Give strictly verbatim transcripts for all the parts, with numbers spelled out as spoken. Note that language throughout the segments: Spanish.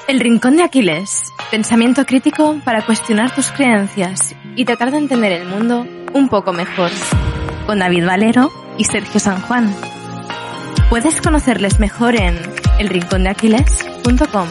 El Rincón de Aquiles. Pensamiento crítico para cuestionar tus creencias y tratar de entender el mundo un poco mejor. Con David Valero y Sergio San Juan. Puedes conocerles mejor en el rincón de aquiles punto com.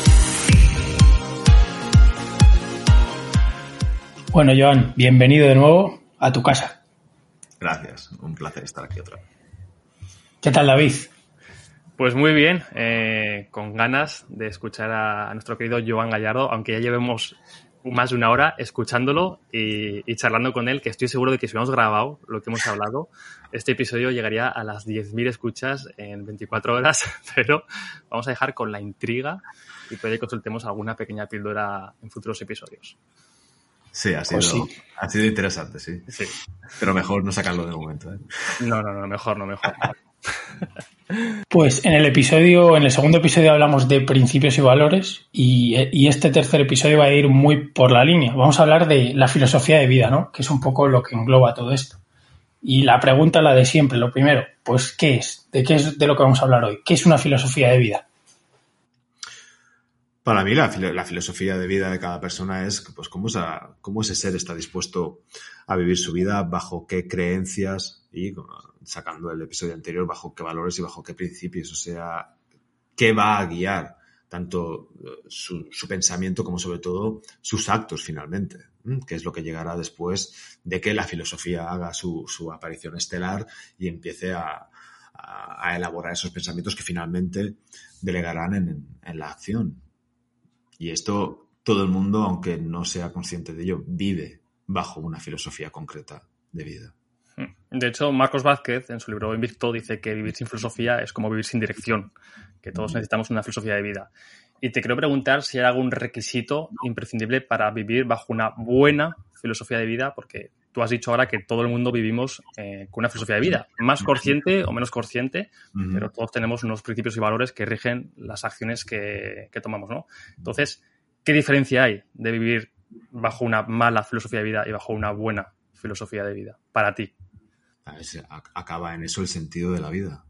Bueno, Joan, bienvenido de nuevo a tu casa. Gracias, un placer estar aquí otra vez. ¿Qué tal, David? Pues muy bien, eh, con ganas de escuchar a, a nuestro querido Joan Gallardo, aunque ya llevemos más de una hora escuchándolo y, y charlando con él, que estoy seguro de que si hubiéramos grabado lo que hemos hablado, este episodio llegaría a las diez mil escuchas en veinticuatro horas, pero vamos a dejar con la intriga y puede que consultemos alguna pequeña píldora en futuros episodios. Sí, ha sido, Pues sí. ha sido interesante, sí. Sí. Pero mejor no sacarlo de momento, ¿eh? No, no, no, mejor, no, mejor. Pues en el episodio, en el segundo episodio hablamos de principios y valores y, y este tercer episodio va a ir muy por la línea. Vamos a hablar de la filosofía de vida, ¿no? Que es un poco lo que engloba todo esto. Y la pregunta, la de siempre, lo primero, pues ¿qué es? ¿De qué es de lo que vamos a hablar hoy? ¿Qué es una filosofía de vida? Para mí la, la filosofía de vida de cada persona es pues cómo, esa, cómo ese ser está dispuesto a vivir su vida, bajo qué creencias y, sacando el episodio anterior, bajo qué valores y bajo qué principios. O sea, qué va a guiar tanto su, su pensamiento como sobre todo sus actos finalmente, que es lo que llegará después de que la filosofía haga su, su aparición estelar y empiece a, a, a elaborar esos pensamientos que finalmente delegarán en, en la acción. Y esto, todo el mundo, aunque no sea consciente de ello, vive bajo una filosofía concreta de vida. De hecho, Marcos Vázquez, en su libro Invicto, dice que vivir sin filosofía es como vivir sin dirección, que todos necesitamos una filosofía de vida. Y te quiero preguntar si hay algún requisito imprescindible para vivir bajo una buena filosofía de vida, porque tú has dicho ahora que todo el mundo vivimos eh, con una filosofía de vida, más consciente o menos consciente, uh-huh. pero todos tenemos unos principios y valores que rigen las acciones que, que tomamos, ¿no? Entonces, ¿qué diferencia hay de vivir bajo una mala filosofía de vida y bajo una buena filosofía de vida para ti? Acaba en eso el sentido de la vida.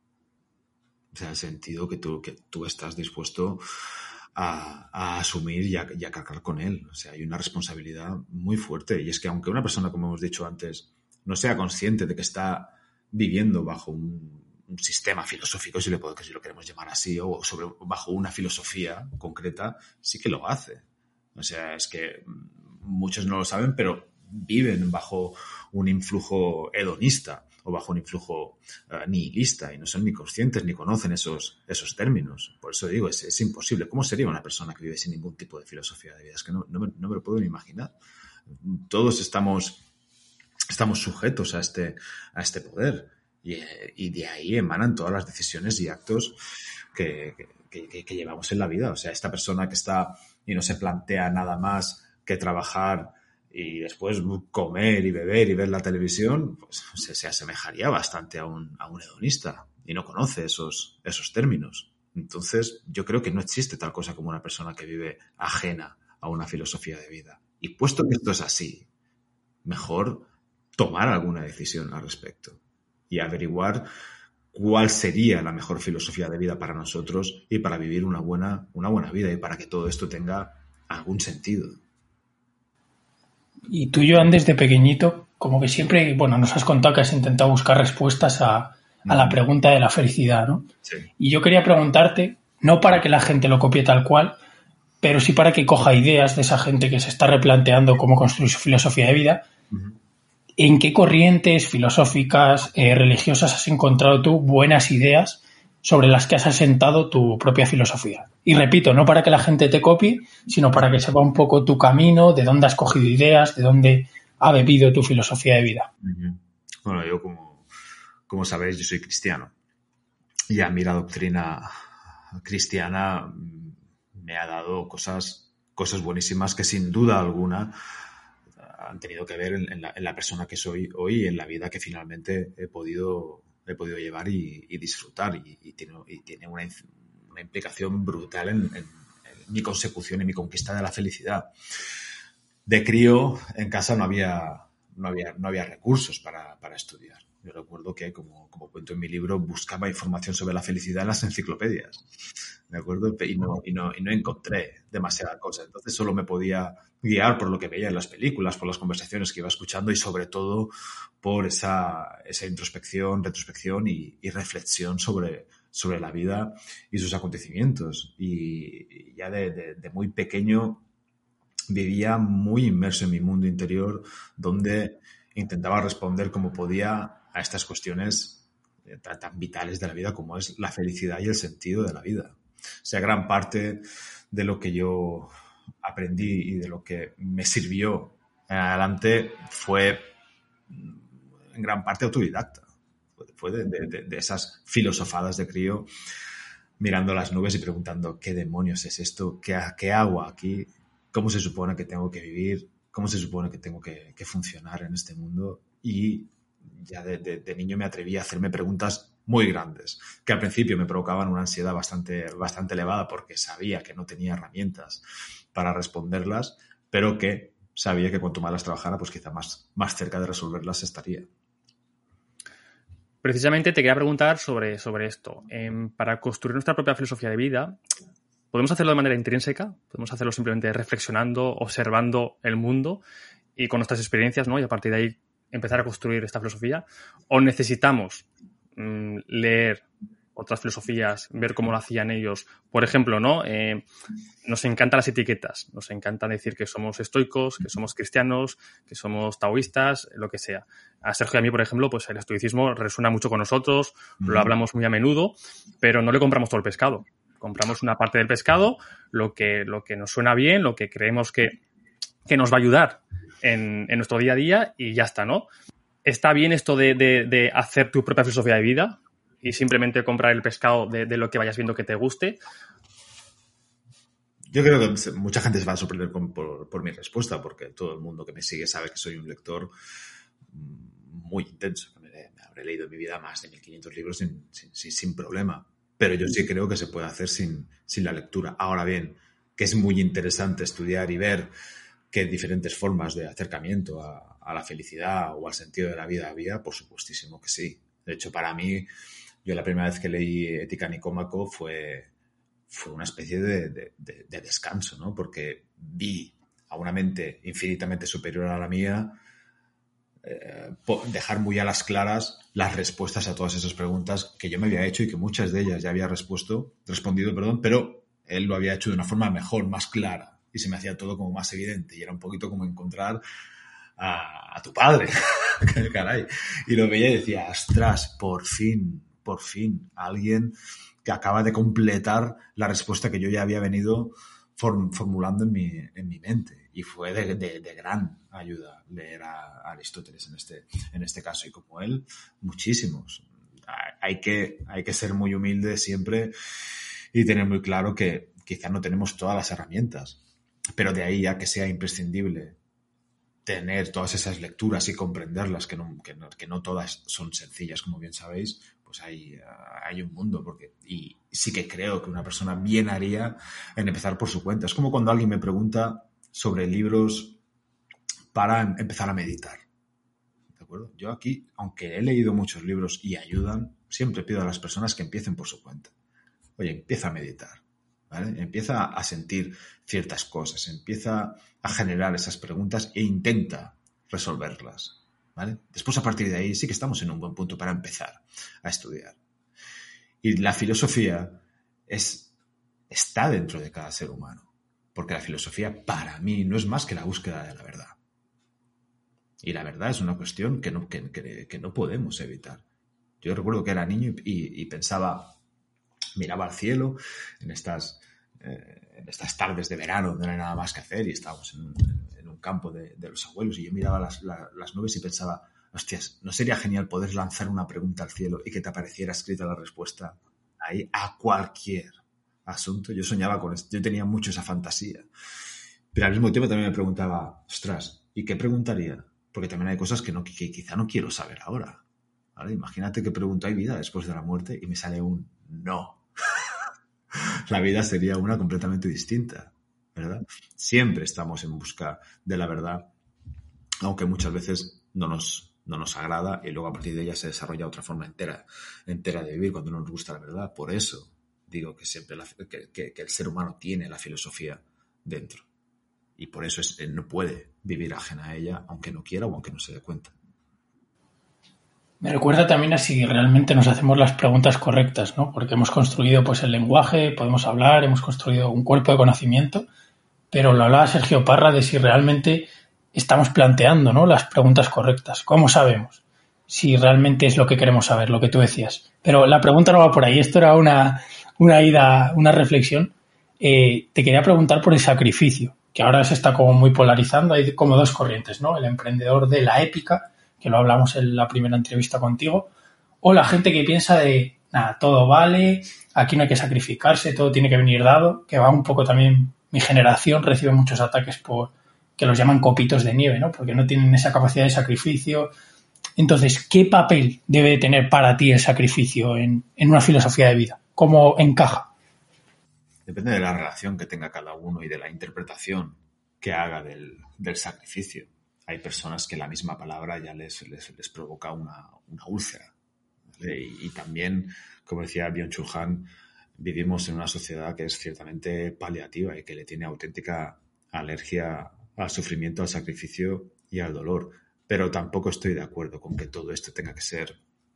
O sea, el sentido que tú, que tú estás dispuesto a, a asumir y a, y a cargar con él. O sea, hay una responsabilidad muy fuerte. Y es que aunque una persona, como hemos dicho antes, no sea consciente de que está viviendo bajo un, un sistema filosófico, si, le puedo, si lo queremos llamar así, o sobre, bajo una filosofía concreta, sí que lo hace. O sea, es que muchos no lo saben, pero viven bajo un influjo hedonista o bajo un influjo uh, nihilista y no son ni conscientes ni conocen esos, esos términos. Por eso digo, es, es imposible. ¿Cómo sería una persona que vive sin ningún tipo de filosofía de vida? Es que no, no, me, no me lo puedo ni imaginar. Todos estamos, estamos sujetos a este, a este poder y, y de ahí emanan todas las decisiones y actos que, que, que, que llevamos en la vida. O sea, esta persona que está y no se plantea nada más que trabajar y después comer y beber y ver la televisión, pues se, se asemejaría bastante a un, a un hedonista y no conoce esos, esos términos. Entonces, yo creo que no existe tal cosa como una persona que vive ajena a una filosofía de vida. Y puesto que esto es así, mejor tomar alguna decisión al respecto y averiguar cuál sería la mejor filosofía de vida para nosotros y para vivir una buena, una buena vida y para que todo esto tenga algún sentido. Y tú, Joan, desde pequeñito, como que siempre, bueno, nos has contado que has intentado buscar respuestas a, a la pregunta de la felicidad, ¿no? Sí. Y yo quería preguntarte, no para que la gente lo copie tal cual, pero sí para que coja ideas de esa gente que se está replanteando cómo construir su filosofía de vida. Uh-huh. ¿En qué corrientes filosóficas, eh, religiosas has encontrado tú buenas ideas sobre las que has asentado tu propia filosofía? Y repito, no para que la gente te copie, sino para que sepa un poco tu camino, de dónde has cogido ideas, de dónde ha bebido tu filosofía de vida. Uh-huh. Bueno, yo como, como sabéis, yo soy cristiano. Y a mí la doctrina cristiana me ha dado cosas, cosas buenísimas que sin duda alguna han tenido que ver en, en, la, en la persona que soy hoy y en la vida que finalmente he podido, he podido llevar y, y disfrutar. Y, y tiene, y tiene una, una implicación brutal en, en, en mi consecución y mi conquista de la felicidad. De crío, en casa no había, no había, no había recursos para, para estudiar. Yo recuerdo que, como, como cuento en mi libro, buscaba información sobre la felicidad en las enciclopedias, ¿de acuerdo? Y no, y no, y no encontré demasiada cosa. Entonces solo me podía guiar por lo que veía en las películas, por las conversaciones que iba escuchando y sobre todo por esa, esa introspección, retrospección y, y reflexión sobre, sobre la vida y sus acontecimientos. Y ya de, de, de muy pequeño vivía muy inmerso en mi mundo interior, donde intentaba responder como podía a estas cuestiones tan, tan vitales de la vida como es la felicidad y el sentido de la vida. O sea, gran parte de lo que yo aprendí y de lo que me sirvió en adelante fue en gran parte autodidacta. Fue de, de, de esas filosofadas de crío mirando las nubes y preguntando ¿qué demonios es esto? ¿Qué, qué hago aquí? ¿Cómo se supone que tengo que vivir? ¿Cómo se supone que tengo que, que funcionar en este mundo? Y ya de, de, de niño me atreví a hacerme preguntas muy grandes, que al principio me provocaban una ansiedad bastante, bastante elevada porque sabía que no tenía herramientas para responderlas, pero que sabía que cuanto más las trabajara, pues quizá más, más cerca de resolverlas estaría. Precisamente te quería preguntar sobre, sobre esto. Eh, para construir nuestra propia filosofía de vida, ¿podemos hacerlo de manera intrínseca? ¿Podemos hacerlo simplemente reflexionando, observando el mundo y con nuestras experiencias, ¿no? Y a partir de ahí empezar a construir esta filosofía? ¿O necesitamos mmm, leer otras filosofías, ver cómo lo hacían ellos? Por ejemplo, ¿no? Eh, nos encantan las etiquetas. Nos encanta decir que somos estoicos, que somos cristianos, que somos taoístas, lo que sea. A Sergio y a mí, por ejemplo, pues el estoicismo resuena mucho con nosotros, mm. lo hablamos muy a menudo, pero no le compramos todo el pescado. Compramos una parte del pescado, lo que, lo que nos suena bien, lo que creemos que, que nos va a ayudar en, en nuestro día a día y ya está, ¿no? ¿Está bien esto de, de, de hacer tu propia filosofía de vida y simplemente comprar el pescado de, de lo que vayas viendo que te guste? Yo creo que mucha gente se va a sorprender con, por, por mi respuesta, porque todo el mundo que me sigue sabe que soy un lector muy intenso. Me, me habré leído en mi vida más de mil quinientos libros sin, sin, sin, sin problema. Pero yo sí creo que se puede hacer sin, sin la lectura. Ahora bien, que es muy interesante estudiar y ver qué diferentes formas de acercamiento a, a la felicidad o al sentido de la vida había, por supuestísimo que sí. De hecho, para mí, yo la primera vez que leí Ética Nicómaco fue, fue una especie de, de, de, de descanso, ¿no? Porque vi a una mente infinitamente superior a la mía Eh, dejar muy a las claras las respuestas a todas esas preguntas que yo me había hecho y que muchas de ellas ya había respuesto, respondido, perdón, pero él lo había hecho de una forma mejor, más clara y se me hacía todo como más evidente y era un poquito como encontrar a, a tu padre, caray, y lo veía y decía, ostras, por fin, por fin, alguien que acaba de completar la respuesta que yo ya había venido form, formulando en mi, en mi mente. Y fue de, de, de gran ayuda leer a Aristóteles en este, en este caso. Y como él, muchísimos. Hay que, hay que ser muy humilde siempre y tener muy claro que quizá no tenemos todas las herramientas. Pero de ahí a que sea imprescindible tener todas esas lecturas y comprenderlas, que no, que no, que no todas son sencillas, como bien sabéis, pues hay, hay un mundo. Porque, y sí que creo que una persona bien haría en empezar por su cuenta. Es como cuando alguien me pregunta sobre libros para empezar a meditar. ¿De acuerdo? Yo aquí, aunque he leído muchos libros y ayudan, siempre pido a las personas que empiecen por su cuenta. Oye, empieza a meditar, ¿vale? Empieza a sentir ciertas cosas, empieza a generar esas preguntas e intenta resolverlas, ¿vale? Después, a partir de ahí, sí que estamos en un buen punto para empezar a estudiar. Y la filosofía es, está dentro de cada ser humano. Porque la filosofía, para mí, no es más que la búsqueda de la verdad. Y la verdad es una cuestión que no, que, que, que no podemos evitar. Yo recuerdo que era niño y, y pensaba, miraba al cielo en estas, eh, en estas tardes de verano donde no hay nada más que hacer y estábamos en, en un campo de, de los abuelos y yo miraba las, la, las nubes y pensaba, hostias, ¿no sería genial poder lanzar una pregunta al cielo y que te apareciera escrita la respuesta ahí a cualquier asunto? Yo soñaba con esto, yo tenía mucho esa fantasía. Pero al mismo tiempo también me preguntaba, ostras, ¿y qué preguntaría? Porque también hay cosas que, no, que, que quizá no quiero saber ahora, ¿vale? Imagínate que pregunto, ¿hay vida después de la muerte? Y me sale un no. La vida sería una completamente distinta, ¿verdad? Siempre estamos en busca de la verdad, aunque muchas veces no nos, no nos agrada y luego a partir de ella se desarrolla otra forma entera, entera de vivir cuando no nos gusta la verdad. Por eso digo que siempre la, que, que, que el ser humano tiene la filosofía dentro y por eso es, no puede vivir ajena a ella aunque no quiera o aunque no se dé cuenta. Me recuerda también a si realmente nos hacemos las preguntas correctas, ¿no? Porque hemos construido pues el lenguaje, podemos hablar, hemos construido un cuerpo de conocimiento, pero lo hablaba Sergio Parra de si realmente estamos planteando, ¿no?, las preguntas correctas. ¿Cómo sabemos si realmente es lo que queremos saber, lo que tú decías? Pero la pregunta no va por ahí. Esto era una, una ida, una reflexión. Eh, te quería preguntar por el sacrificio, que ahora se está como muy polarizando. Hay como dos corrientes, ¿no? El emprendedor de la épica, que lo hablamos en la primera entrevista contigo, o la gente que piensa de, nada, todo vale, aquí no hay que sacrificarse, todo tiene que venir dado, que va un poco también, mi generación recibe muchos ataques por que los llaman copitos de nieve, ¿no? Porque no tienen esa capacidad de sacrificio. Entonces, ¿qué papel debe tener para ti el sacrificio en, en una filosofía de vida? ¿Cómo encaja? Depende de la relación que tenga cada uno y de la interpretación que haga del, del sacrificio. Hay personas que la misma palabra ya les, les, les provoca una, una úlcera. ¿Vale? Y, y también, como decía Byung-Chul Han, vivimos en una sociedad que es ciertamente paliativa y que le tiene auténtica alergia al sufrimiento, al sacrificio y al dolor. Pero tampoco estoy de acuerdo con que todo esto tenga que ser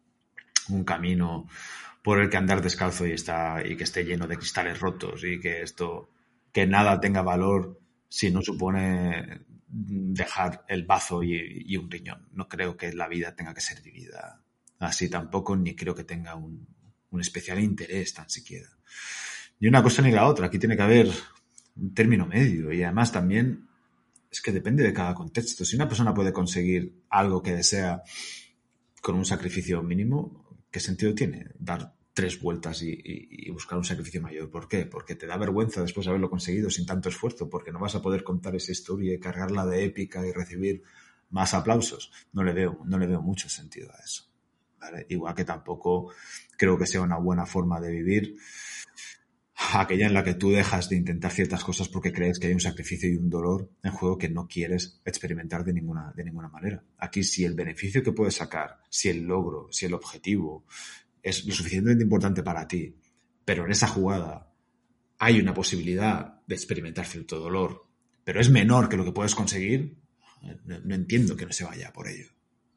un camino por el que andar descalzo y, está, y que esté lleno de cristales rotos y que esto, que nada tenga valor si no supone dejar el bazo y, y un riñón. No creo que la vida tenga que ser vivida así tampoco, ni creo que tenga un, un especial interés tan siquiera. Ni una cosa ni la otra. Aquí tiene que haber un término medio y además también es que depende de cada contexto. Si una persona puede conseguir algo que desea con un sacrificio mínimo, ¿qué sentido tiene dar tres vueltas y, y, y buscar un sacrificio mayor? ¿Por qué? Porque te da vergüenza después de haberlo conseguido sin tanto esfuerzo, porque no vas a poder contar esa historia y cargarla de épica y recibir más aplausos. No le veo, no le veo mucho sentido a eso, ¿vale? Igual que tampoco creo que sea una buena forma de vivir aquella en la que tú dejas de intentar ciertas cosas porque crees que hay un sacrificio y un dolor en juego que no quieres experimentar de ninguna, de ninguna manera. Aquí, si el beneficio que puedes sacar, si el logro, si el objetivo es lo suficientemente importante para ti, pero en esa jugada hay una posibilidad de experimentar cierto dolor, pero es menor que lo que puedes conseguir, no, no entiendo que no se vaya por ello.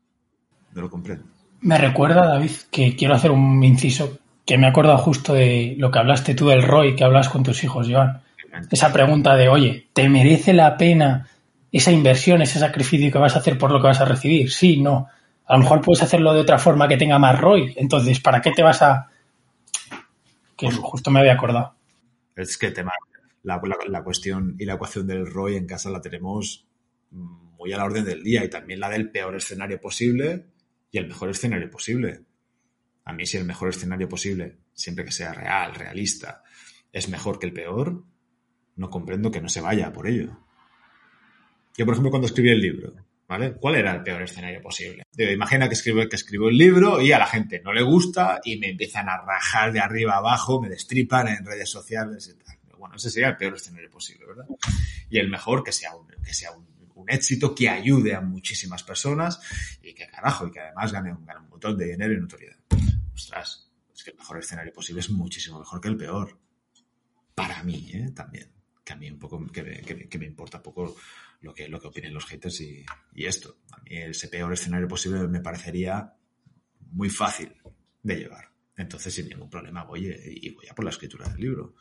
No lo comprendo. Me recuerda, David, que quiero hacer un inciso, que me he acordado justo de lo que hablaste tú del R O I, que hablas con tus hijos, Joan. Esa pregunta de, oye, ¿te merece la pena esa inversión, ese sacrificio que vas a hacer por lo que vas a recibir? Sí, no. A lo mejor puedes hacerlo de otra forma que tenga más R O I. Entonces, ¿para qué te vas a...? Que justo me había acordado. Es que tema, la, la, la cuestión y la ecuación del R O I en casa la tenemos muy a la orden del día y también la del peor escenario posible y el mejor escenario posible. A mí, si el mejor escenario posible, siempre que sea real, realista, es mejor que el peor, no comprendo que no se vaya por ello. Yo, por ejemplo, cuando escribí el libro, ¿vale? ¿Cuál era el peor escenario posible? Digo, imagina que escribo, que escribo el libro y a la gente no le gusta y me empiezan a rajar de arriba abajo, me destripan en redes sociales y tal. Bueno, ese sería el peor escenario posible, ¿verdad? Y el mejor, que sea un, que sea un, un éxito, que ayude a muchísimas personas y que, carajo, y que además gane un, gane un montón de dinero y notoriedad. Ostras, es que el mejor escenario posible es muchísimo mejor que el peor. Para mí, ¿eh? También. Que a mí un poco, que me, que me, que me importa poco lo que, lo que opinen los haters y, y esto. A mí ese peor escenario posible me parecería muy fácil de llevar. Entonces, sin ningún problema, voy y voy a por la escritura del libro.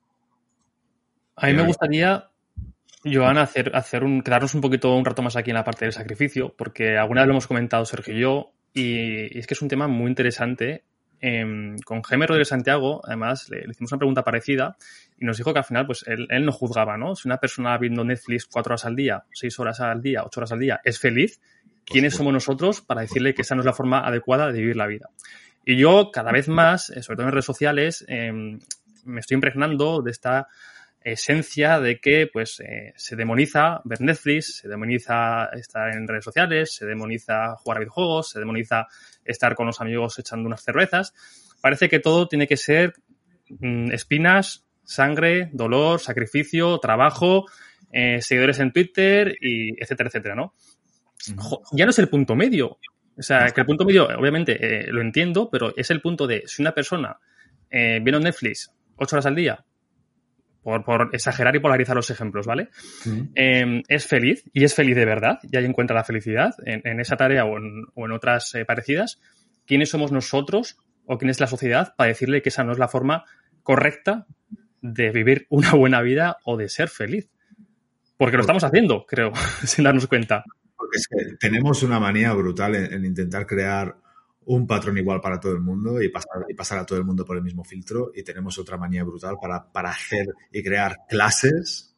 A mí me gustaría, Joan, hacer, hacer un, quedarnos un poquito un rato más aquí en la parte del sacrificio, porque alguna vez lo hemos comentado Sergio y yo, y, y es que es un tema muy interesante. Eh, con Jaime Rodríguez Santiago, además, le, le hicimos una pregunta parecida y nos dijo que al final, pues, él, él no juzgaba, ¿no? Si una persona viendo Netflix cuatro horas al día, seis horas al día, ocho horas al día, es feliz, ¿quiénes somos nosotros para decirle que esa no es la forma adecuada de vivir la vida? Y yo, cada vez más, sobre todo en redes sociales, eh, me estoy impregnando de esta esencia de que, pues, eh, se demoniza ver Netflix, se demoniza estar en redes sociales, se demoniza jugar a videojuegos, se demoniza estar con los amigos echando unas cervezas. Parece que todo tiene que ser mmm, espinas, sangre, dolor, sacrificio, trabajo, eh, seguidores en Twitter, y etcétera, etcétera, ¿no? Jo, ya no es el punto medio. O sea, que el punto medio, obviamente, eh, lo entiendo, pero es el punto de si una persona eh, viene a Netflix ocho horas al día, por, por exagerar y polarizar los ejemplos, ¿vale? Uh-huh. Eh, es feliz, y es feliz de verdad, y ahí encuentra la felicidad en, en esa tarea o en, o en otras eh, parecidas. ¿Quiénes somos nosotros o quién es la sociedad para decirle que esa no es la forma correcta de vivir una buena vida o de ser feliz? Porque lo estamos haciendo, creo, sin darnos cuenta. Porque es que tenemos una manía brutal en, en intentar crear un patrón igual para todo el mundo y pasar, y pasar a todo el mundo por el mismo filtro, y tenemos otra manía brutal para, para hacer y crear clases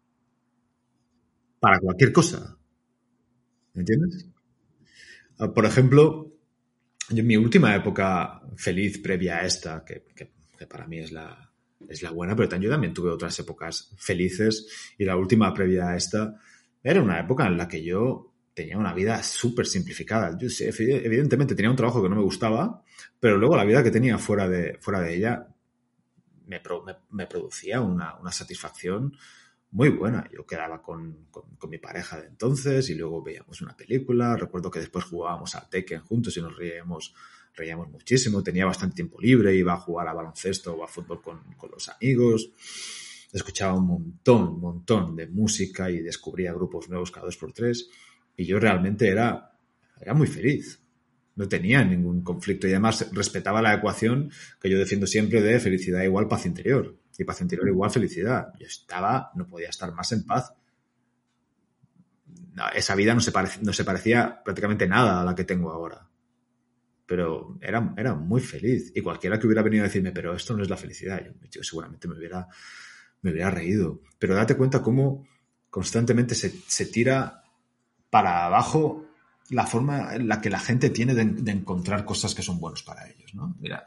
para cualquier cosa. ¿Entiendes? Por ejemplo, yo en mi última época feliz previa a esta, que, que, que para mí es la, es la buena, pero yo también tuve otras épocas felices, y la última previa a esta era una época en la que yo tenía una vida súper simplificada. Yo sé, evidentemente tenía un trabajo que no me gustaba, pero luego la vida que tenía fuera de, fuera de ella me, pro, me, me producía una, una satisfacción muy buena. Yo quedaba con, con, con mi pareja de entonces y luego veíamos una película. Recuerdo que después jugábamos al Tekken juntos y nos reíamos, reíamos muchísimo. Tenía bastante tiempo libre, iba a jugar a baloncesto o a fútbol con, con los amigos. Escuchaba un montón, un montón de música y descubría grupos nuevos cada dos por tres. Y yo realmente era, era muy feliz. No tenía ningún conflicto. Y además respetaba la ecuación que yo defiendo siempre de felicidad igual paz interior. Y paz interior igual felicidad. Yo estaba, no podía estar más en paz. No, esa vida no se, parec- no se parecía prácticamente nada a la que tengo ahora. Pero era, era muy feliz. Y cualquiera que hubiera venido a decirme, pero esto no es la felicidad, yo, yo seguramente me hubiera, me hubiera reído. Pero date cuenta cómo constantemente se, se tira para abajo la forma en la que la gente tiene de, de encontrar cosas que son buenas para ellos, ¿no? Mira,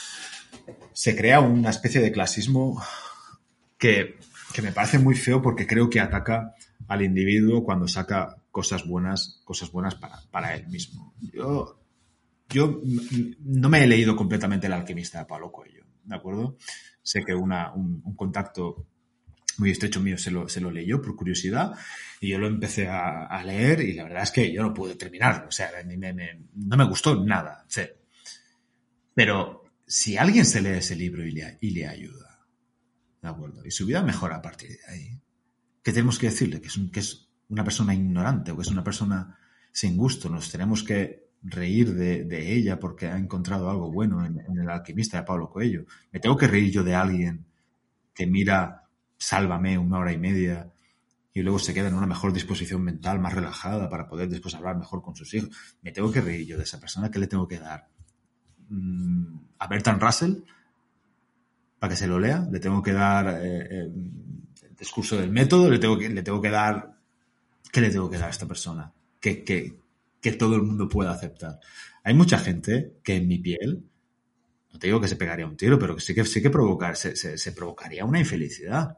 se crea una especie de clasismo que, que me parece muy feo, porque creo que ataca al individuo cuando saca cosas buenas, cosas buenas para, para él mismo. Yo, yo no me he leído completamente El alquimista de Paulo Coelho, ¿de acuerdo? Sé que una, un, un contacto muy estrecho mío se lo, se lo leyó por curiosidad y yo lo empecé a, a leer, y la verdad es que yo no pude terminarlo. O sea, me, me, me, no me gustó nada. Sí. Pero si alguien se lee ese libro y le, y le ayuda, ¿de acuerdo? Y su vida mejora a partir de ahí, ¿qué tenemos que decirle? Que es, un, que es una persona ignorante o que es una persona sin gusto. Nos tenemos que reír de, de ella porque ha encontrado algo bueno en, en El alquimista de Paulo Coelho. Me tengo que reír yo de alguien que mira Sálvame una hora y media y luego se queda en una mejor disposición mental, más relajada, para poder después hablar mejor con sus hijos. Me tengo que reír yo de esa persona. ¿Qué le tengo que dar? Mm, a Bertrand Russell para que se lo lea. Le tengo que dar eh, eh, el discurso del método. Le tengo que, le tengo que dar... ¿Qué le tengo que dar a esta persona? Que, que, que todo el mundo pueda aceptar. Hay mucha gente que en mi piel, no te digo que se pegaría un tiro, pero que sí que, sí que provocar, se, se, se provocaría una infelicidad.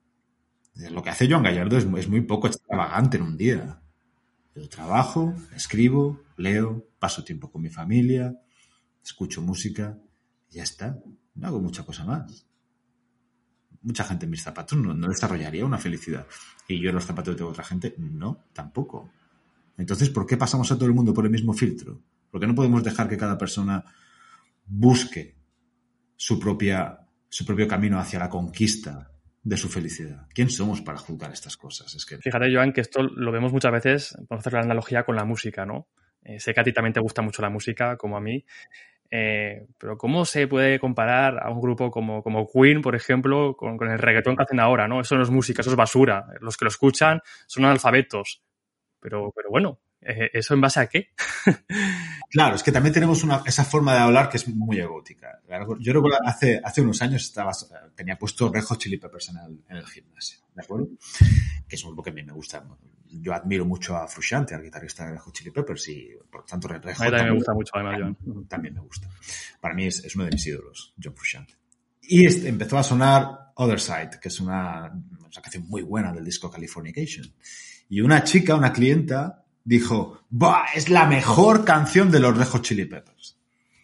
Lo que hace Joan Gallardo es, es muy poco extravagante en un día. Yo trabajo, escribo, leo, paso tiempo con mi familia, escucho música y ya está. No hago mucha cosa más. Mucha gente en mis zapatos no, no desarrollaría una felicidad. Y yo en los zapatos de otra gente, no, tampoco. Entonces, ¿por qué pasamos a todo el mundo por el mismo filtro? ¿Por qué no podemos dejar que cada persona busque su propia, su propio camino hacia la conquista de su felicidad? ¿Quién somos para juzgar estas cosas? Es que... Fíjate, Joan, que esto lo vemos muchas veces, vamos a hacer la analogía con la música, ¿no? Eh, sé que a ti también te gusta mucho la música, como a mí, eh, pero ¿cómo se puede comparar a un grupo como, como Queen, por ejemplo, con, con el reggaetón que hacen ahora, ¿no? Eso no es música, eso es basura. Los que lo escuchan son analfabetos. Pero, pero bueno, eh, ¿eso en base a qué? Claro, es que también tenemos una, esa forma de hablar que es muy egótica. Yo recuerdo hace, hace unos años estaba, tenía puesto Red Hot Chili Peppers en el, en el gimnasio, ¿de acuerdo? Que es un grupo que a mí me gusta. Yo admiro mucho a Frusciante, al guitarrista de Red Hot Chili Peppers, y por tanto Red Hot a mí también, también me gusta mucho, además, también, Joan. También me gusta. Para mí es, es uno de mis ídolos, John Frusciante. Y este, empezó a sonar Other Side, que es una, una canción muy buena del disco Californication. Y una chica, una clienta, dijo, ¡bah! Es la mejor canción de los Red Hot Chili Peppers.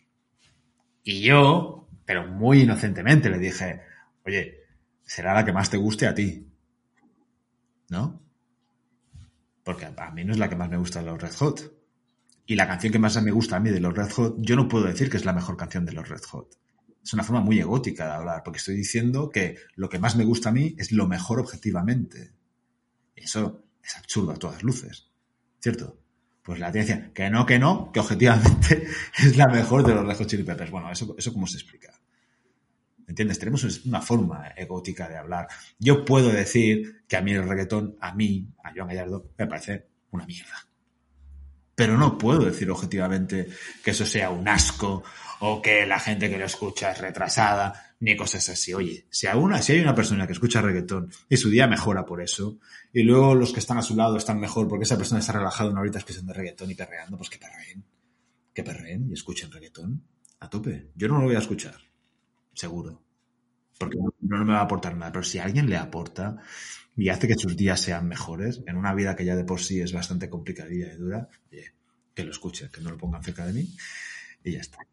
Y yo, pero muy inocentemente, le dije, oye, será la que más te guste a ti, ¿no? Porque a mí no es la que más me gusta de los Red Hot. Y la canción que más me gusta a mí de los Red Hot, yo no puedo decir que es la mejor canción de los Red Hot. Es una forma muy egótica de hablar, porque estoy diciendo que lo que más me gusta a mí es lo mejor objetivamente. Eso es absurdo a todas luces, ¿cierto? Pues la tía decía que no, que no, que objetivamente es la mejor de los Red Hot Chili Peppers. Bueno, ¿eso, eso cómo se explica? ¿Entiendes? Tenemos una forma egótica de hablar. Yo puedo decir que a mí el reggaetón, a mí, a Joan Gallardo, me parece una mierda. Pero no puedo decir objetivamente que eso sea un asco o que la gente que lo escucha es retrasada, ni cosas así. Oye, si, una, si hay una persona que escucha reggaetón y su día mejora por eso, y luego los que están a su lado están mejor porque esa persona está relajada una horita escuchando reggaetón y perreando, pues que perreen, que perreen y escuchen reggaetón a tope. Yo no lo voy a escuchar, seguro, porque no, no me va a aportar nada. Pero si a alguien le aporta y hace que sus días sean mejores, en una vida que ya de por sí es bastante complicadilla y dura, oye, que lo escuchen, que no lo pongan cerca de mí y ya está.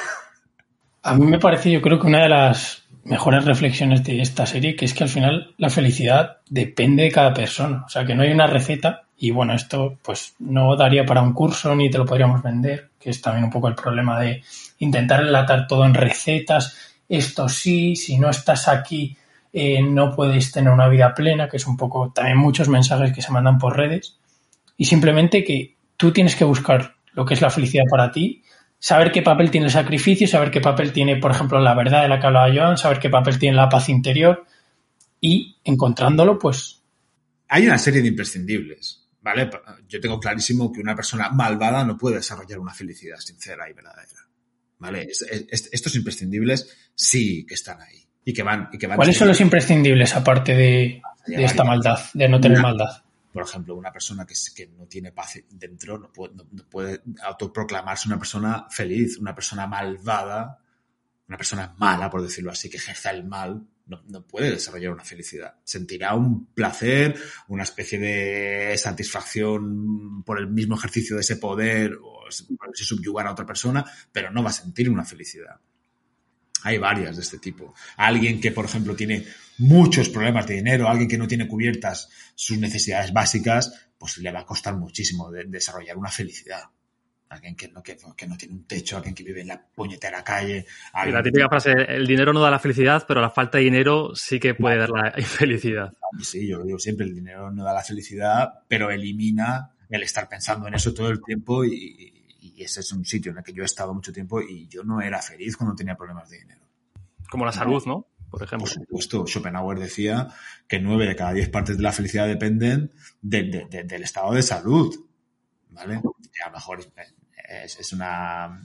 A mí me parece, yo creo que una de las mejores reflexiones de esta serie, que es que al final la felicidad depende de cada persona. O sea, que no hay una receta y bueno, esto pues no daría para un curso ni te lo podríamos vender, que es también un poco el problema de intentar enlatar todo en recetas. Esto sí, si no estás aquí eh, no puedes tener una vida plena, que es un poco también muchos mensajes que se mandan por redes. Y simplemente que tú tienes que buscar lo que es la felicidad para ti, saber qué papel tiene el sacrificio, saber qué papel tiene, por ejemplo, la verdad de la que hablaba Joan, saber qué papel tiene la paz interior y encontrándolo, pues... Hay una serie de imprescindibles, ¿vale? Yo tengo clarísimo que una persona malvada no puede desarrollar una felicidad sincera y verdadera, ¿vale? Es, es, estos imprescindibles sí que están ahí y que van... Y que van ¿Cuáles son los imprescindibles aparte de, de esta maldad, de no tener una, maldad? Por ejemplo, una persona que, que no tiene paz dentro no puede, no, no puede autoproclamarse una persona feliz, una persona malvada, una persona mala, por decirlo así, que ejerza el mal, no, no puede desarrollar una felicidad. Sentirá un placer, una especie de satisfacción por el mismo ejercicio de ese poder o por subyugar a otra persona, pero no va a sentir una felicidad. Hay varias de este tipo. Alguien que, por ejemplo, tiene muchos problemas de dinero, alguien que no tiene cubiertas sus necesidades básicas, pues le va a costar muchísimo de, de desarrollar una felicidad. Alguien que no, que, que no tiene un techo, alguien que vive en la puñetera calle. Y la típica frase, el dinero no da la felicidad, pero la falta de dinero sí que puede dar la infelicidad. Sí, yo lo digo siempre, el dinero no da la felicidad, pero elimina el estar pensando en eso todo el tiempo y... Y ese es un sitio en el que yo he estado mucho tiempo y yo no era feliz cuando tenía problemas de dinero. Como la salud, ¿no? Por ejemplo. Por supuesto, Schopenhauer decía que nueve de cada diez partes de la felicidad dependen de, de, de, del estado de salud, ¿vale? Y a lo mejor es, es una...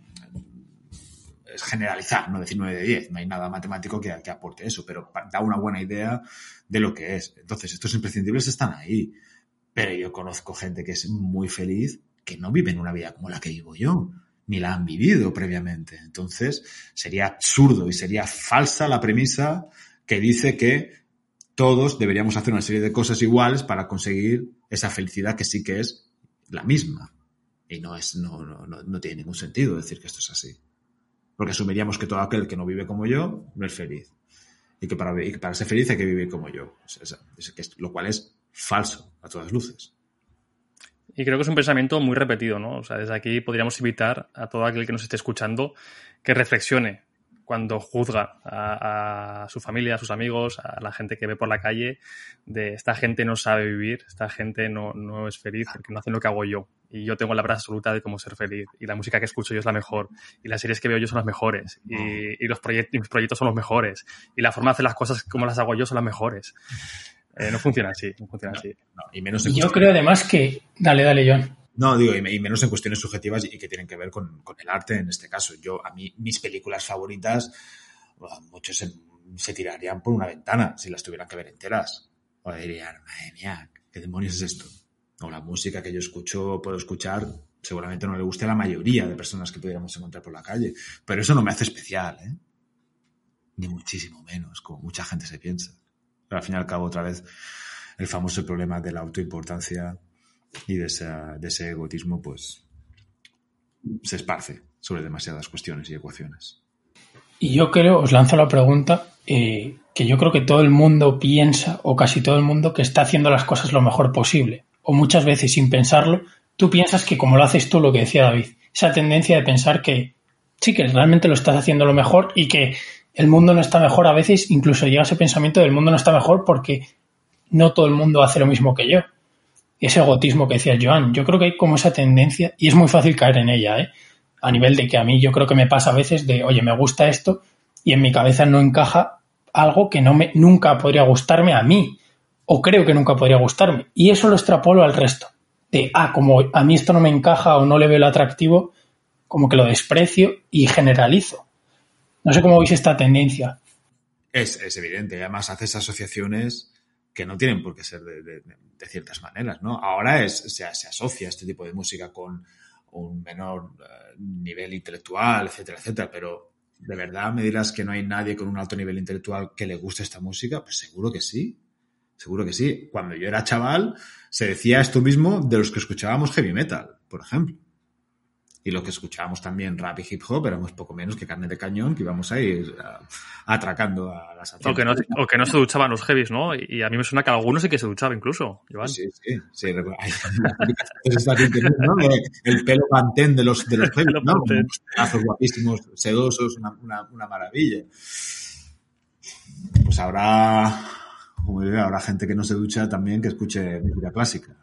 es generalizar, no decir nueve de diez. No hay nada matemático que, que aporte eso, pero da una buena idea de lo que es. Entonces, estos imprescindibles están ahí. Pero yo conozco gente que es muy feliz que no viven una vida como la que vivo yo, ni la han vivido previamente. Entonces, sería absurdo y sería falsa la premisa que dice que todos deberíamos hacer una serie de cosas iguales para conseguir esa felicidad que sí que es la misma. Y no es, no, no, no, no tiene ningún sentido decir que esto es así. Porque asumiríamos que todo aquel que no vive como yo no es feliz. Y que para, y que para ser feliz hay que vivir como yo. Es, es, es, es, lo cual es falso a todas luces. Y creo que es un pensamiento muy repetido, ¿no? O sea, desde aquí podríamos invitar a todo aquel que nos esté escuchando que reflexione cuando juzga a, a su familia, a sus amigos, a la gente que ve por la calle, de esta gente no sabe vivir, esta gente no, no es feliz porque no hacen lo que hago yo. Y yo tengo la verdad absoluta de cómo ser feliz. Y la música que escucho yo es la mejor. Y las series que veo yo son las mejores. Y, y los proyectos, mis proyectos son los mejores. Y la forma de hacer las cosas como las hago yo son las mejores. Eh, no funciona así, no funciona así. No, y menos en yo creo además que... Dale, dale, John. No, digo, y menos en cuestiones subjetivas y que tienen que ver con, con el arte en este caso. Yo, a mí, mis películas favoritas, bueno, muchos se, se tirarían por una ventana si las tuvieran que ver enteras. O dirían, madre mía, ¿qué demonios es esto? O la música que yo escucho, puedo escuchar, seguramente no le guste a la mayoría de personas que pudiéramos encontrar por la calle. Pero eso no me hace especial, ¿eh? Ni muchísimo menos, como mucha gente se piensa. Pero al fin y al cabo, otra vez, el famoso problema de la autoimportancia y de, esa, de ese egotismo, pues, se esparce sobre demasiadas cuestiones y ecuaciones. Y yo creo, os lanzo la pregunta, eh, que yo creo que todo el mundo piensa, o casi todo el mundo, que está haciendo las cosas lo mejor posible. O muchas veces, sin pensarlo, tú piensas que como lo haces tú, lo que decía David, esa tendencia de pensar que sí, que realmente lo estás haciendo lo mejor y que el mundo no está mejor, a veces incluso llega ese pensamiento del mundo no está mejor porque no todo el mundo hace lo mismo que yo. Ese egotismo que decía Joan, yo creo que hay como esa tendencia y es muy fácil caer en ella, ¿eh? A nivel de que a mí yo creo que me pasa a veces de, oye, me gusta esto y en mi cabeza no encaja algo que no me, nunca podría gustarme a mí o creo que nunca podría gustarme. Y eso lo extrapolo al resto. De, ah, como a mí esto no me encaja o no le veo el atractivo, como que lo desprecio y generalizo. No sé cómo veis esta tendencia. Es, es evidente. Además, haces asociaciones que no tienen por qué ser de, de, de ciertas maneras, ¿no? Ahora es, se, se asocia este tipo de música con un menor uh, nivel intelectual, etcétera, etcétera, pero ¿de verdad me dirás que no hay nadie con un alto nivel intelectual que le guste esta música? Pues seguro que sí. Seguro que sí. Cuando yo era chaval, se decía esto mismo de los que escuchábamos heavy metal, por ejemplo. Y los que escuchábamos también rap y hip hop éramos poco menos que carne de cañón, que íbamos a ir a, atracando a las o que, no, o que no se duchaban los heavies, ¿no? Y a mí me suena que algunos sí que se duchaba incluso, Joan. Sí, sí, sí. ¿no? El pelo pantén de los, de los heavies, ¿no? Unos pedazos guapísimos, sedosos, una, una, una maravilla. Pues habrá... Como digo, habrá gente que no se ducha también que escuche música clásica.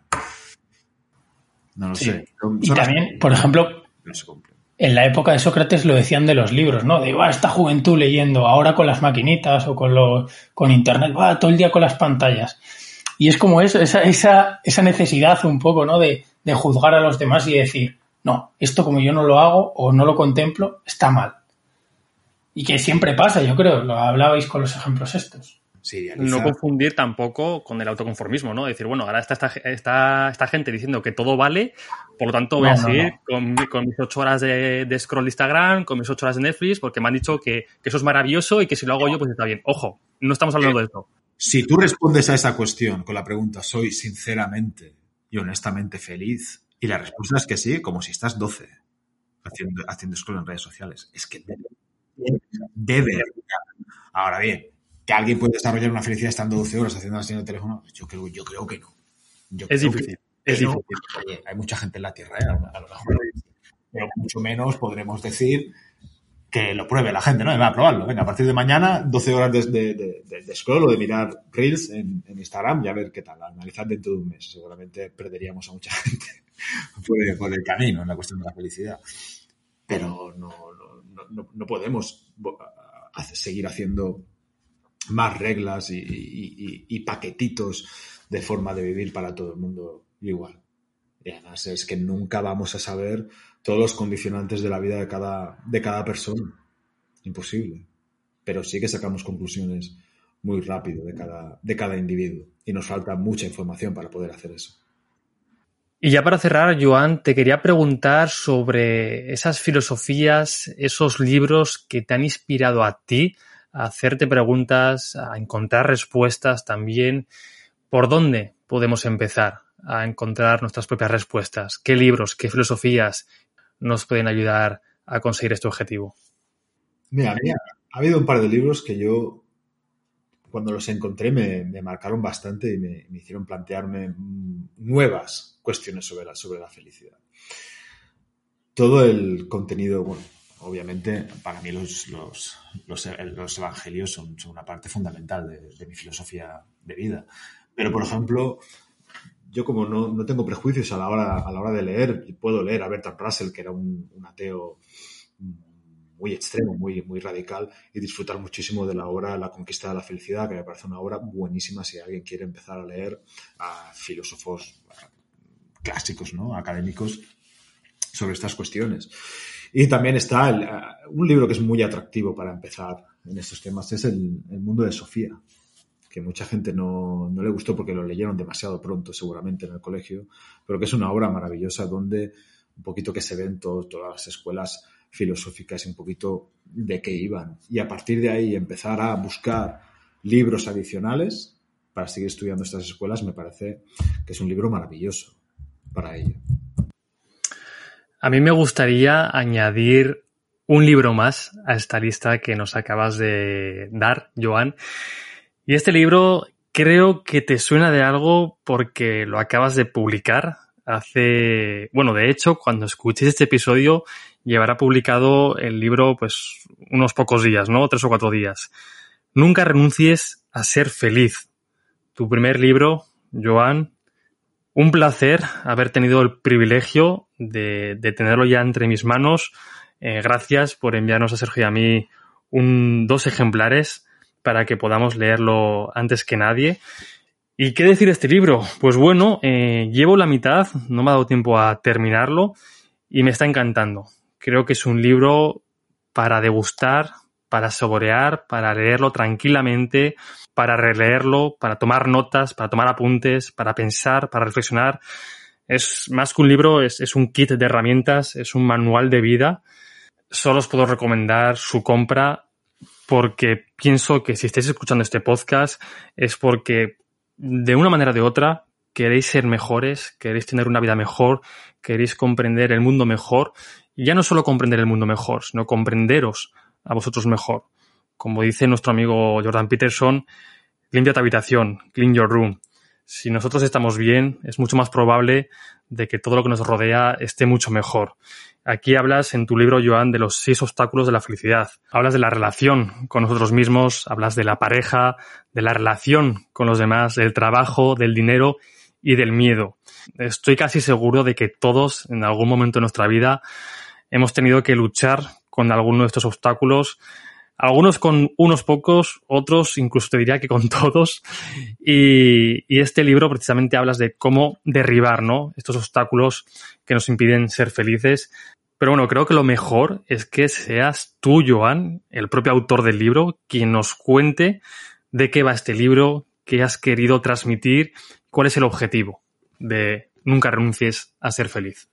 No lo sí. sé. Son y también, las... por ejemplo, no se cumple. En la época de Sócrates lo decían de los libros, ¿no? De, va, esta juventud leyendo, ahora con las maquinitas o con, lo, con internet, va, todo el día con las pantallas. Y es como eso, esa, esa, esa necesidad un poco, ¿no? De, de juzgar a los demás y decir, no, esto como yo no lo hago o no lo contemplo, está mal. Y que siempre pasa, yo creo, lo hablabais con los ejemplos estos. Sí, no confundir tampoco con el autoconformismo, ¿no? Decir, bueno, ahora está esta, esta, esta gente diciendo que todo vale, por lo tanto voy no, a seguir no, no. Con, con mis ocho horas de, de scroll de Instagram, con mis ocho horas de Netflix, porque me han dicho que, que eso es maravilloso y que si lo hago yo, pues está bien. Ojo, no estamos hablando de eso. Si tú respondes a esa cuestión con la pregunta, ¿soy sinceramente y honestamente feliz? Y la respuesta es que sí, como si estás doce haciendo, haciendo scroll en redes sociales. Es que debe. Debe. Ahora bien, ¿que alguien puede desarrollar una felicidad estando doce horas haciendo así en el teléfono? Yo creo, yo creo que no. Yo es difícil. Que, es que difícil. No. Oye, hay mucha gente en la Tierra, ¿eh? A lo mejor. Pero mucho menos podremos decir que lo pruebe la gente, ¿no? Va a probarlo. Venga, a partir de mañana, doce horas de, de, de, de scroll o de mirar Reels en, en Instagram y a ver qué tal. Analizar dentro de un mes. Seguramente perderíamos a mucha gente por el, por el camino en la cuestión de la felicidad. Pero no, no, no, no podemos seguir haciendo más reglas y, y, y paquetitos de forma de vivir para todo el mundo igual. Y además es que nunca vamos a saber todos los condicionantes de la vida de cada, de cada persona. Imposible. Pero sí que sacamos conclusiones muy rápido de cada, de cada individuo. Y nos falta mucha información para poder hacer eso. Y ya para cerrar, Joan, te quería preguntar sobre esas filosofías, esos libros que te han inspirado a ti a hacerte preguntas, a encontrar respuestas también. ¿Por dónde podemos empezar a encontrar nuestras propias respuestas? ¿Qué libros, qué filosofías nos pueden ayudar a conseguir este objetivo? Mira, mira, ha habido un par de libros que yo, cuando los encontré, me, me marcaron bastante y me, me hicieron plantearme nuevas cuestiones sobre la, sobre la felicidad. Todo el contenido, bueno, obviamente, para mí los, los, los, los evangelios son, son una parte fundamental de, de mi filosofía de vida. Pero, por ejemplo, yo como no, no tengo prejuicios a la hora, a la hora de leer, y puedo leer a Bertrand Russell, que era un, un ateo muy extremo, muy, muy radical, y disfrutar muchísimo de la obra La conquista de la felicidad, que me parece una obra buenísima si alguien quiere empezar a leer a filósofos clásicos, ¿no? Académicos sobre estas cuestiones. Y también está el, uh, un libro que es muy atractivo para empezar en estos temas, es el, el Mundo de Sofía, que mucha gente no, no le gustó porque lo leyeron demasiado pronto, seguramente, en el colegio, pero que es una obra maravillosa donde un poquito que se ven todo, todas las escuelas filosóficas y un poquito de qué iban. Y a partir de ahí empezar a buscar libros adicionales para seguir estudiando estas escuelas me parece que es un libro maravilloso para ello. A mí me gustaría añadir un libro más a esta lista que nos acabas de dar, Joan. Y este libro creo que te suena de algo porque lo acabas de publicar hace... Bueno, de hecho, cuando escuchéis este episodio, llevará publicado el libro pues unos pocos días, ¿no? Tres o cuatro días. Nunca renuncies a ser feliz. Tu primer libro, Joan. Un placer haber tenido el privilegio de, de tenerlo ya entre mis manos. Eh, gracias por enviarnos a Sergio y a mí un, dos ejemplares para que podamos leerlo antes que nadie. ¿Y qué decir de este libro? Pues bueno, eh, llevo la mitad, no me ha dado tiempo a terminarlo y me está encantando. Creo que es un libro para degustar, para saborear, para leerlo tranquilamente, para releerlo, para tomar notas, para tomar apuntes, para pensar, para reflexionar. Es más que un libro, es, es un kit de herramientas, es un manual de vida. Solo os puedo recomendar su compra porque pienso que si estáis escuchando este podcast es porque de una manera o de otra queréis ser mejores, queréis tener una vida mejor, queréis comprender el mundo mejor. Y ya no solo comprender el mundo mejor, sino comprenderos a vosotros mejor. Como dice nuestro amigo Jordan Peterson, limpia tu habitación, clean your room. Si nosotros estamos bien, es mucho más probable de que todo lo que nos rodea esté mucho mejor. Aquí hablas en tu libro, Joan, de los seis obstáculos de la felicidad. Hablas de la relación con nosotros mismos, hablas de la pareja, de la relación con los demás, del trabajo, del dinero y del miedo. Estoy casi seguro de que todos, en algún momento de nuestra vida, hemos tenido que luchar con alguno de estos obstáculos. Algunos con unos pocos, otros incluso te diría que con todos. Y, y este libro precisamente hablas de cómo derribar, ¿no?, estos obstáculos que nos impiden ser felices. Pero bueno, creo que lo mejor es que seas tú, Joan, el propio autor del libro, quien nos cuente de qué va este libro, qué has querido transmitir, cuál es el objetivo de Nunca renuncies a ser feliz.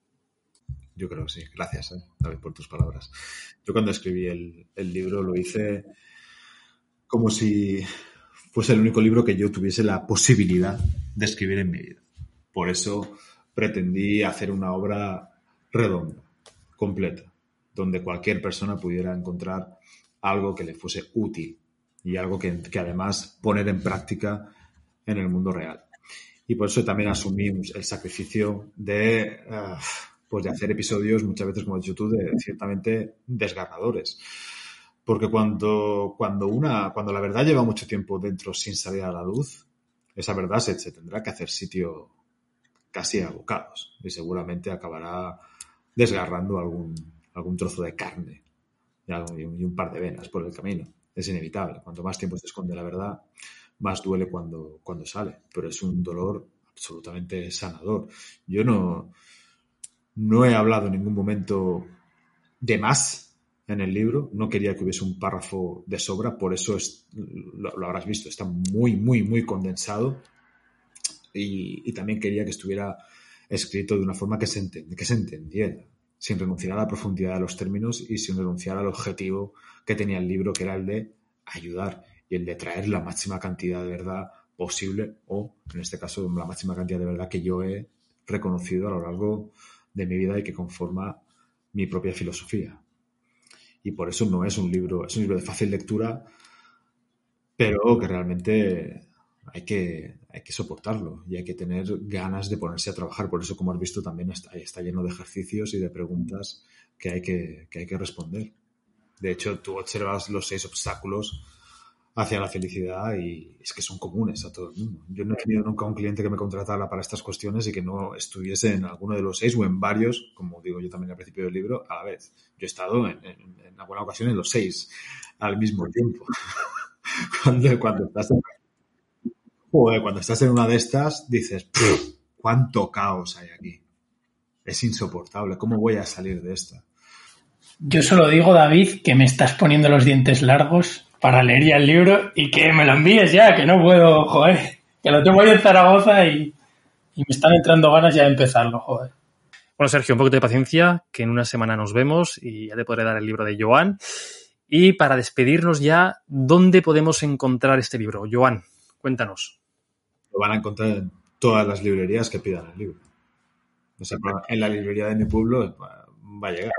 Yo creo que sí. Gracias, eh, David, por tus palabras. Yo cuando escribí el, el libro lo hice como si fuese el único libro que yo tuviese la posibilidad de escribir en mi vida. Por eso pretendí hacer una obra redonda, completa, donde cualquier persona pudiera encontrar algo que le fuese útil y algo que, que además poner en práctica en el mundo real. Y por eso también asumí el sacrificio de... Uh, pues de hacer episodios muchas veces, como has dicho tú, de, ciertamente desgarradores. Porque cuando, cuando, una, cuando la verdad lleva mucho tiempo dentro sin salir a la luz, esa verdad se, se tendrá que hacer sitio casi a bocados y seguramente acabará desgarrando algún, algún trozo de carne y, algo, y, un, y un par de venas por el camino. Es inevitable. Cuanto más tiempo se esconde la verdad, más duele cuando, cuando sale. Pero es un dolor absolutamente sanador. Yo no... No he hablado en ningún momento de más en el libro. No quería que hubiese un párrafo de sobra. Por eso es, lo, lo habrás visto. Está muy, muy, muy condensado. Y, y también quería que estuviera escrito de una forma que se, ent- que se entendiera. Sin renunciar a la profundidad de los términos y sin renunciar al objetivo que tenía el libro, que era el de ayudar y el de traer la máxima cantidad de verdad posible. O, en este caso, la máxima cantidad de verdad que yo he reconocido a lo largo de mi vida y que conforma mi propia filosofía. Y por eso no es un libro, es un libro de fácil lectura, pero que realmente hay que, hay que soportarlo y hay que tener ganas de ponerse a trabajar. Por eso, como has visto, también está, está lleno de ejercicios y de preguntas que hay que, que hay que responder. De hecho, tú observas los seis obstáculos hacia la felicidad y es que son comunes a todo el mundo. Yo no he tenido nunca un cliente que me contratara para estas cuestiones y que no estuviese en alguno de los seis o en varios, como digo yo también al principio del libro, a la vez. Yo he estado en, en, en alguna ocasión en los seis al mismo tiempo. cuando, cuando, estás en, joder, cuando estás en una de estas, dices, ¿cuánto caos hay aquí? Es insoportable. ¿Cómo voy a salir de esta? Yo solo digo, David, que me estás poniendo los dientes largos para leer ya el libro y que me lo envíes ya, que no puedo, joder, que lo tengo ahí en Zaragoza y, y me están entrando ganas ya de empezarlo, joder. Bueno, Sergio, un poquito de paciencia, que en una semana nos vemos y ya te podré dar el libro de Joan. Y para despedirnos ya, ¿dónde podemos encontrar este libro? Joan, cuéntanos. Lo van a encontrar en todas las librerías que pidan el libro. O sea, en la librería de mi pueblo va a llegar.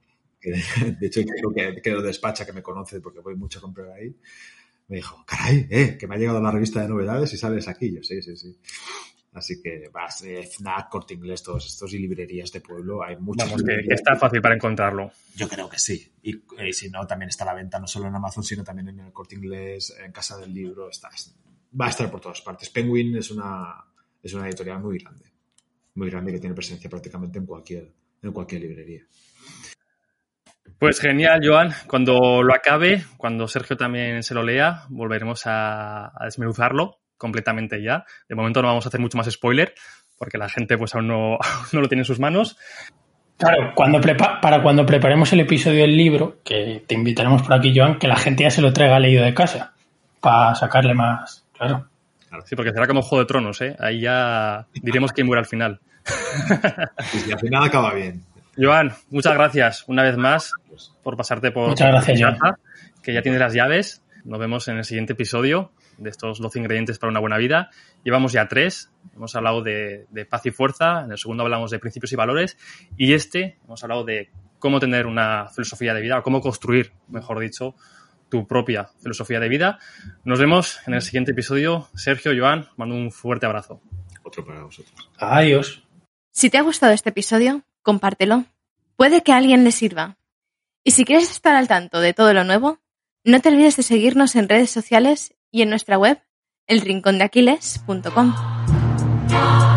De hecho, creo que, que lo despacha, que me conoce porque voy mucho a comprar ahí, me dijo, caray, eh, que me ha llegado la revista de novedades y sales aquí. Yo, sí, sí, sí. Así que vas, eh, FNAC, Corte Inglés, todos estos y librerías de pueblo, hay muchas. Vamos, que, que está fácil para encontrarlo. Yo creo que sí. Y, y si no, también está a la venta, no solo en Amazon, sino también en el Corte Inglés, en Casa del Libro. Está, va a estar por todas partes. Penguin es una, es una editorial muy grande. Muy grande que tiene presencia prácticamente en cualquier, en cualquier librería. Pues genial, Joan. Cuando lo acabe, cuando Sergio también se lo lea, volveremos a, a desmenuzarlo completamente ya. De momento no vamos a hacer mucho más spoiler, porque la gente pues aún no, aún no lo tiene en sus manos. Claro, cuando prepa- para cuando preparemos el episodio del libro, que te invitaremos por aquí, Joan, que la gente ya se lo traiga leído de casa, para sacarle más, claro. Sí, porque será como Juego de Tronos, ¿eh? Ahí ya diremos quién muere al final. Y al final acaba bien. Joan, muchas gracias una vez más por pasarte por... Muchas gracias, por Joan. Que ya tienes las llaves. Nos vemos en el siguiente episodio de estos doce ingredientes para una buena vida. Llevamos ya tres. Hemos hablado de, de paz y fuerza. En el segundo hablamos de principios y valores. Y este, hemos hablado de cómo tener una filosofía de vida, o cómo construir, mejor dicho, tu propia filosofía de vida. Nos vemos en el siguiente episodio. Sergio, Joan, mando un fuerte abrazo. Otro para vosotros. Adiós. Si te ha gustado este episodio, compártelo. Puede que a alguien le sirva. Y si quieres estar al tanto de todo lo nuevo, no te olvides de seguirnos en redes sociales y en nuestra web, el rincón de aquiles punto com.